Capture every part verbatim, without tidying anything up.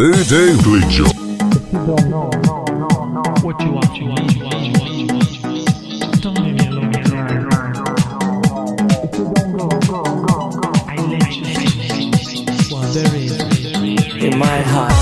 D J Cliccio. No, no, no, no, no. What you want, you want, you want, you want, you want, you want. Don't leave me alone. If you don't go, go, go, go, I let you. Well, there is in my heart.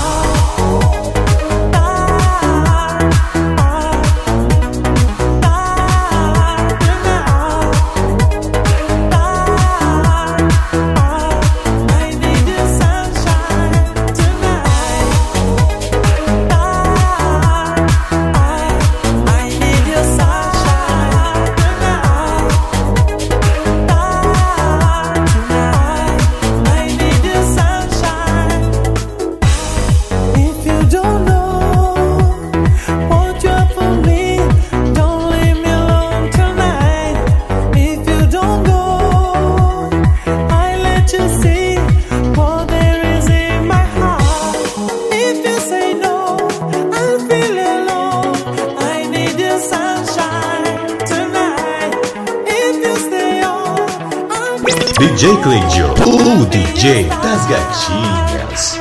D J Cliccio, o D J das gatinhas.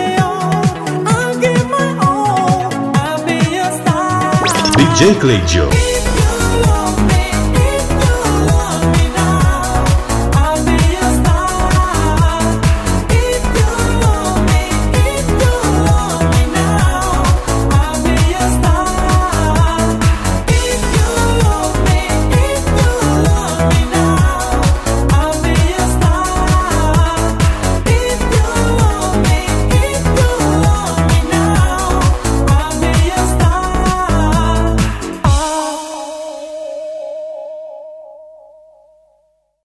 D J Cliccio.